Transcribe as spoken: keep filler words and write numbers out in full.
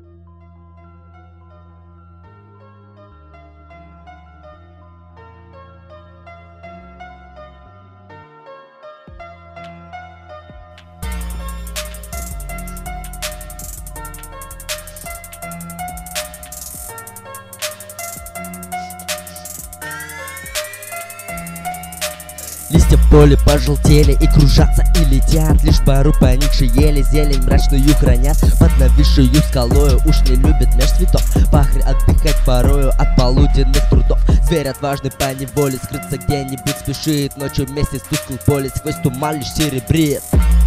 Листья в поле пожелтели и кружатся и летят. Лишь пару поникшие ели зелень мрачную хранят. Под нависшую скалою уж не любит меж цветов пахарь отдыхать порою от полуденных трудов. Зверь отважный по неволе скрыться где-нибудь спешит. Ночью вместе с тусклым поле сквозь туман лишь серебрит.